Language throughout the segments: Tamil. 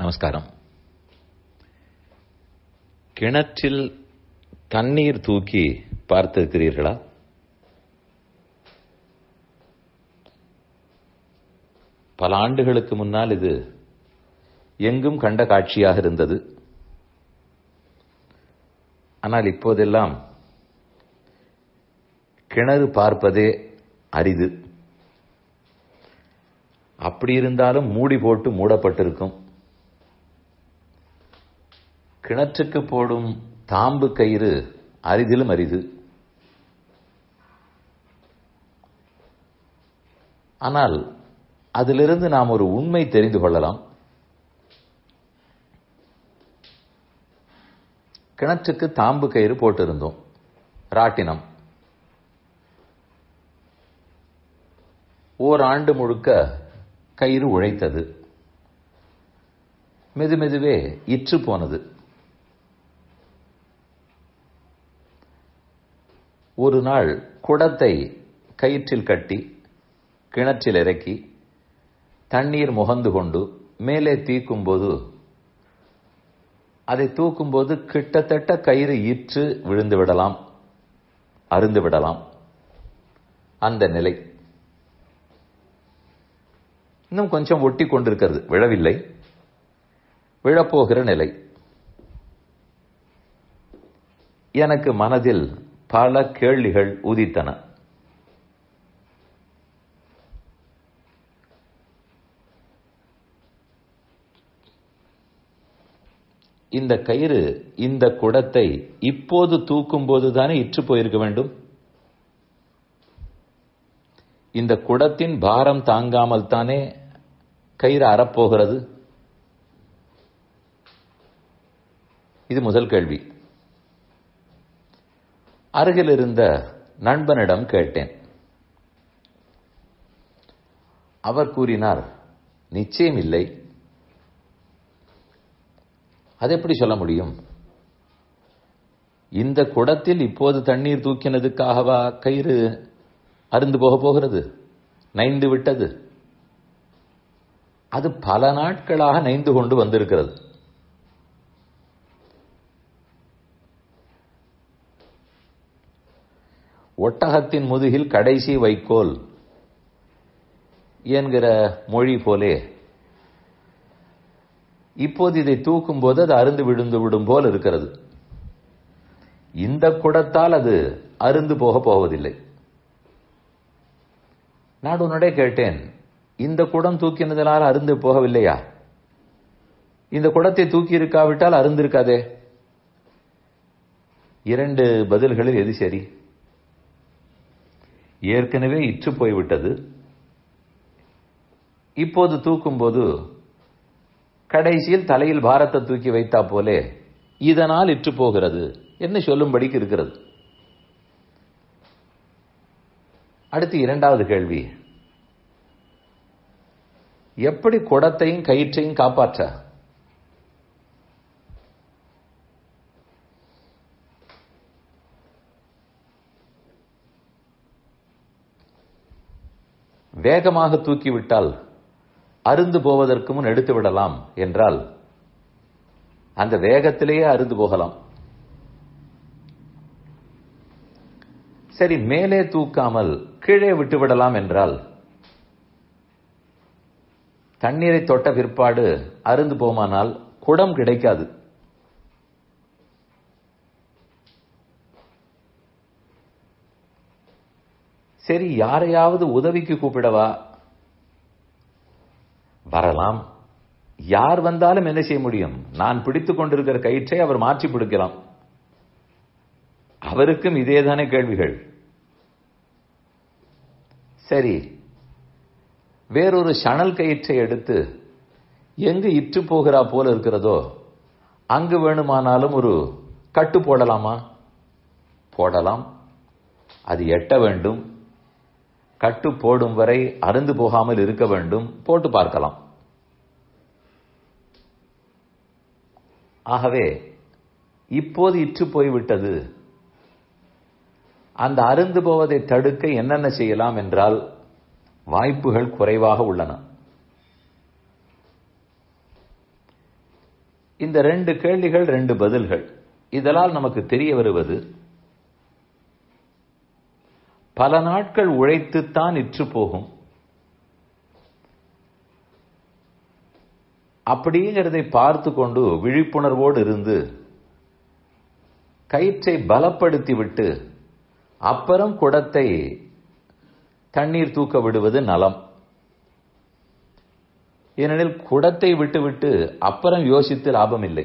நமஸ்காரம். கிணற்றில் தண்ணீர் தூக்கி பார்த்திருக்கிறீர்களா? பல ஆண்டுகளுக்கு முன்னால் இது எங்கும் கண்ட காட்சியாக இருந்தது. ஆனால் இப்போதெல்லாம் கிணறு பார்ப்பதே அரிது. அப்படி இருந்தாலும் மூடி போட்டு மூடப்பட்டிருக்கும். கிணற்றுக்கு போடும் தாம்பு கயிறு அரிதிலும் அரிது. ஆனால் அதிலிருந்து நாம் ஒரு உண்மை தெரிந்து கொள்ளலாம். கிணற்றுக்கு தாம்பு கயிறு போட்டிருந்தோம், ராட்டினம். ஓராண்டு முழுக்க கயிறு உழைத்தது. மெதுமெதுவே இற்று போனது. ஒரு நாள் குடத்தை கயிற்றில் கட்டி கிணற்றில் இறக்கி தண்ணீர் முகந்து கொண்டு மேலே தீக்கும்போது, அதை தூக்கும்போது கிட்டத்தட்ட கயிறு இற்று விழுந்து விடலாம், அருந்து விடலாம். அந்த நிலை இன்னும் கொஞ்சம் ஒட்டி கொண்டிருக்கிறது, விழவில்லை, விழப்போகிற நிலை. எனக்கு மனதில் பல கேள்விகள் உதித்தன. இந்த கயிறு இந்த குடத்தை இப்போது தூக்கும் போதுதானே இற்று போயிருக்க வேண்டும். இந்த குடத்தின் பாரம் தாங்காமல் தானே கயிறு அறப்போகிறது. இது முதல் கேள்வி. அருகில் இருந்த நண்பனிடம் கேட்டேன். அவர் கூறினார், நிச்சயம் இல்லை. அது எப்படி சொல்ல முடியும்? இந்த குடத்தில் இப்போது தண்ணீர் தூக்கினதுக்காகவா கயிறு அருந்து போக போகிறது, நைந்து விட்டது? அது பல நாட்களாக நைந்து கொண்டு வந்திருக்கிறது. ஒட்டகத்தின் முதுகில் கடைசி வைக்கோல் என்கிற மொழி போலே இப்போது இதை தூக்கும் போது அது அருந்து விழுந்து விடும் போல் இருக்கிறது. இந்த குடத்தால் அது அருந்து போக போவதில்லை. நான் உன்னோட கேட்டேன், இந்த குடம் தூக்கினதால் அருந்து போகவில்லையா? இந்த குடத்தை தூக்கி இருக்காவிட்டால் அருந்து இருக்காதே. இரண்டு பதில்களில் எது சரி? ஏற்கனவே இற்று போய்விட்டது. இப்போது தூக்கும்போது கடைசியில் தலையில் பாரத்தை தூக்கி வைத்தா போலே இதனால் இற்று போகிறது என்று சொல்லும்படிக்கு இருக்கிறது. அடுத்து இரண்டாவது கேள்வி, எப்படி குடத்தையும் கயிற்றையும் காப்பாற்ற? வேகமாக தூக்கிவிட்டால் அருந்து போவதற்கு முன் எடுத்து விடலாம் என்றால் அந்த வேகத்திலேயே அருந்து போகலாம். சரி, மேலே தூக்காமல் கீழே விட்டுவிடலாம் என்றால் தண்ணீரை தொட்ட பிற்பாடு அருந்து போமானால் குடம் கிடைக்காது. சரி, யாரையாவது உதவிக்கு கூப்பிடவா? வரலாம். யார் வந்தாலும் என்ன செய்ய முடியும்? நான் பிடித்துக் கொண்டிருக்கிற கயிற்றை அவர் மாற்றி பிடிக்கலாம். அவருக்கும் இதேதானே கேள்விகள். சரி, வேறொரு சணல் கயிற்றை எடுத்து எங்கு இற்று போகிறா போல இருக்கிறதோ அங்கு வேணுமானாலும் ஒரு கட்டு போடலாமா? போடலாம். அது எட்ட வேண்டும். கட்டு போடும் வரை அருந்து போகாமல் இருக்க வேண்டும். போட்டு பார்க்கலாம். ஆகவே இப்போது இற்று போய்விட்டது. அந்த அருந்து போவதை தடுக்க என்னென்ன செய்யலாம் என்றால் வாய்ப்புகள் குறைவாக உள்ளன. இந்த 2 கேள்விகள் 2 பதில்கள். இதனால் நமக்கு தெரிய வருவது, பல நாட்கள் உழைத்துத்தான் இற்று போகும். அப்படிங்கிறதை பார்த்து கொண்டு விழிப்புணர்வோடு இருந்து கயிற்றை பலப்படுத்திவிட்டு அப்புறம் குடத்தை தண்ணீர் தூக்க விடுவது நலம். ஏனெனில் குடத்தை விட்டுவிட்டு அப்புறம் யோசித்து லாபம் இல்லை.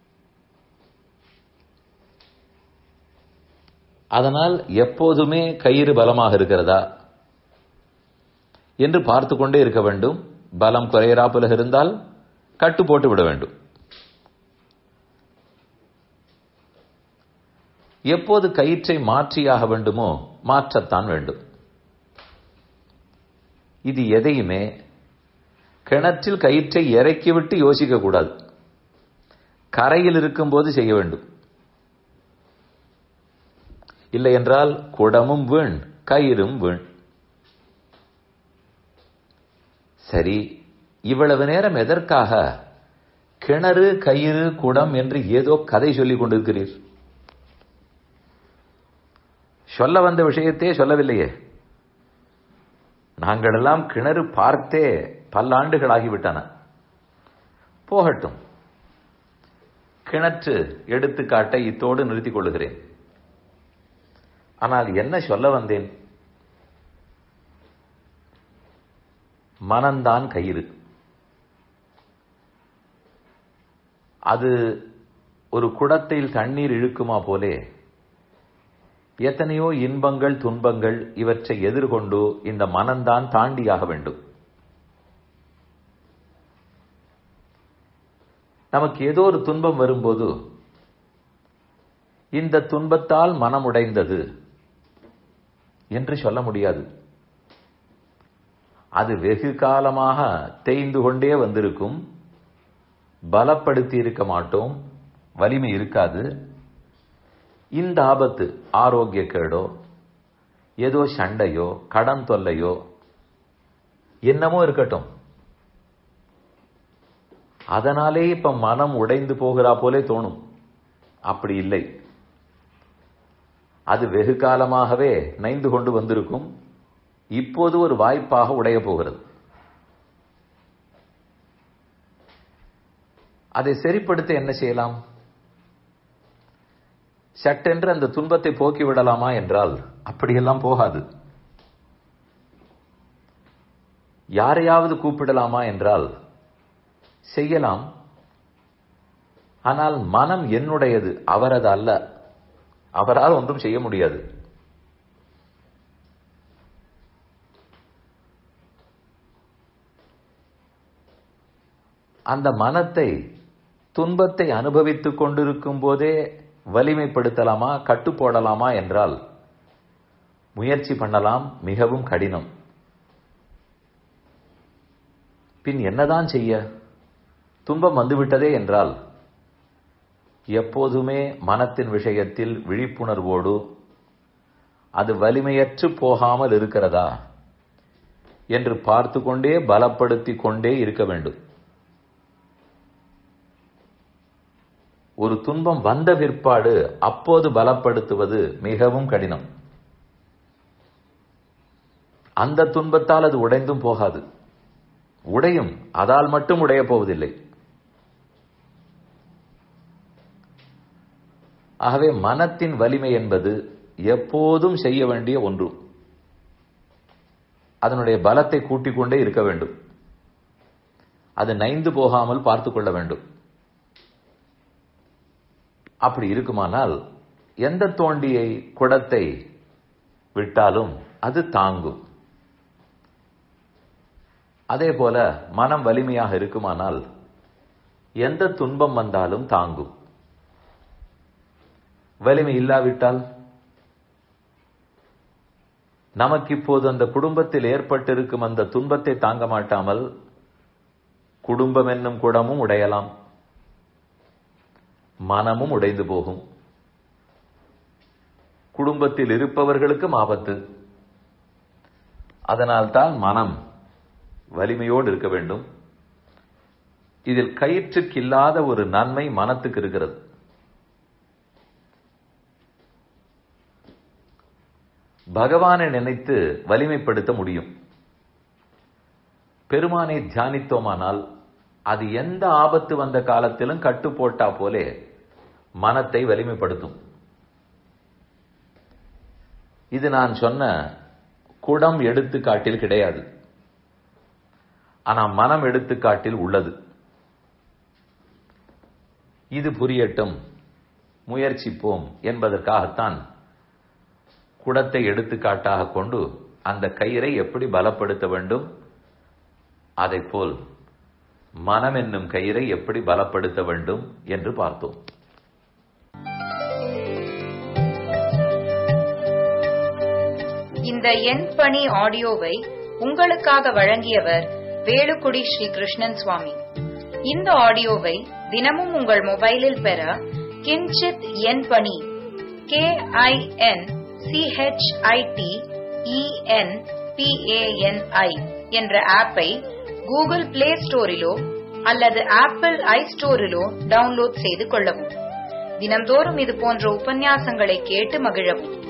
அதனால் எப்போதுமே கயிறு பலமாக இருக்கிறதா என்று பார்த்து கொண்டே இருக்க வேண்டும். பலம் குறையறாப்புல இருந்தால் கட்டு போட்டு விட வேண்டும். எப்போது கயிற்றை மாற்றியாக வேண்டுமோ மாற்றத்தான் வேண்டும். இது எதையுமே கிணற்றில் கயிற்றை இறக்கிவிட்டு யோசிக்க கூடாது. கரையில் இருக்கும்போது செய்ய வேண்டும். இல்லை என்றால் குடமும் வீண், கயிறும் வீண். சரி, இவ்வளவு நேரம் எதற்காக கிணறு, கயிறு, குடம் என்று ஏதோ கதை சொல்லிக் கொண்டிருக்கிறீர்? சொல்ல வந்த விஷயத்தையே சொல்லவில்லையே. நாங்களெல்லாம் கிணறு பார்த்தே பல்லாண்டுகள் ஆகிவிட்டன. போகட்டும், கிணற்று எடுத்துக்காட்டை இத்தோடு நிறுத்திக் கொள்ளுகிறேன். ஆனால் என்ன சொல்ல வந்தேன்? மனம்தான் கயிறு. அது ஒரு குடத்தில் தண்ணீர் இழுக்குமா போலே எத்தனையோ இன்பங்கள், துன்பங்கள் இவற்றை எதிர்கொண்டு இந்த மனம்தான் தாண்டியாக வேண்டும். நமக்கு ஏதோ ஒரு துன்பம் வரும்போது இந்த துன்பத்தால் மனம் உடைந்தது என்று சொல்ல முடியாது. அது வெகு காலமாக தேய்ந்து கொண்டே வந்திருக்கும். பலப்படுத்தி இருக்க மாட்டோம், வலிமை இருக்காது. இந்த ஆபத்து ஆரோக்கிய கேடோ, ஏதோ சண்டையோ, கடன் தொல்லையோ, என்னமோ இருக்கட்டும், அதனாலே இப்ப மனம் உடைந்து போகிறா போலே தோணும். அப்படி இல்லை. அது வெகு காலமாகவே நைந்து கொண்டு வந்திருக்கும். இப்போது ஒரு வாய்ப்பாக உடைய போகிறது. அதை சரிப்படுத்த என்ன செய்யலாம்? சட்டென்று அந்த துன்பத்தை போக்கிவிடலாமா என்றால் அப்படியெல்லாம் போகாது. யாரையாவது கூப்பிடலாமா என்றால் செய்யலாம். ஆனால் மனம் என்னுடையது, அவரது அல்ல. அவரால் ஒன்றும் செய்ய முடியாது. அந்த மனத்தை துன்பத்தை அனுபவித்துக் கொண்டிருக்கும் போதே வலிமைப்படுத்தலாமா, கட்டு போடலாமா என்றால் முயற்சி பண்ணலாம், மிகவும் கடினம். பின் என்னதான் செய்ய? துன்பம் வந்துவிட்டதே என்றால் எப்போதுமே மனத்தின் விஷயத்தில் விழிப்புணர்வோடு அது வலிமையற்று போகாமல் இருக்கிறதா என்று பார்த்து கொண்டே பலப்படுத்திக் கொண்டே இருக்க வேண்டும். ஒரு துன்பம் வந்த பிற்பாடு அப்போது பலப்படுத்துவது மிகவும் கடினம். அந்த துன்பத்தால் அது உடைந்தும் போகாது. உடையும், அதால் மட்டும் உடைய போவதில்லை. ஆகவே மனத்தின் வலிமை என்பது எப்போதும் செய்ய வேண்டிய ஒன்று. அதனுடைய பலத்தை கூட்டிக் கொண்டே இருக்க வேண்டும். அது நைந்து போகாமல் பார்த்துக் கொள்ள வேண்டும். அப்படி இருக்குமானால் எந்த தோண்டியை, குடத்தை விட்டாலும் அது தாங்கும். அதே போல மனம் வலிமையாக இருக்குமானால் எந்த துன்பம் வந்தாலும் தாங்கும். வலிமை இல்லாவிட்டால் நமக்கு இப்போது அந்த குடும்பத்தில் ஏற்பட்டிருக்கும் அந்த துன்பத்தை தாங்க மாட்டாமல் குடும்பம் என்னும் குடமும் உடையலாம், மனமும் உடைந்து போகும். குடும்பத்தில் இருப்பவர்களுக்கும் ஆபத்து. அதனால்தான் மனம் வலிமையோடு இருக்க வேண்டும். இதில் கயிற்றுக்கு இல்லாத ஒரு நன்மை மனத்துக்கு இருக்கிறது. பகவானை நினைத்து வலிமைப்படுத்த முடியும். பெருமானை தியானித்தோமானால் அது எந்த ஆபத்து வந்த காலத்திலும் கட்டு போட்டா போலே மனத்தை வலிமைப்படுத்தும். இது நான் சொன்ன குடம் எடுத்துக்காட்டில் கிடையாது, ஆனால் மனம் எடுத்துக்காட்டில் உள்ளது. இது புரியட்டும், முயற்சிப்போம் என்பதற்காகத்தான் குடத்தை எடுத்துக்காட்டாக கொண்டு அந்த கயிறை எப்படி பலப்படுத்த வேண்டும், அதைப்போல் மனம் என்னும் கயிறை எப்படி பலப்படுத்த வேண்டும் என்று பார்த்தோம். இந்த என் பணி ஆடியோவை உங்களுக்காக வழங்கியவர் வேலுக்குடி ஸ்ரீ கிருஷ்ணன் சுவாமி. இந்த ஆடியோவை தினமும் உங்கள் மொபைலில் பெற கிஞ்சித் என் பணி KINCHITENPANI என்ற ஆப்பை கூகுள் பிளே ஸ்டோரிலோ அல்லது ஆப்பிள் ஐஸ்டோரிலோ டவுன்லோட் செய்து கொள்ளவும். தினம்தோறும் இது போன்ற உபன்யாசங்களை கேட்டு மகிழவும்.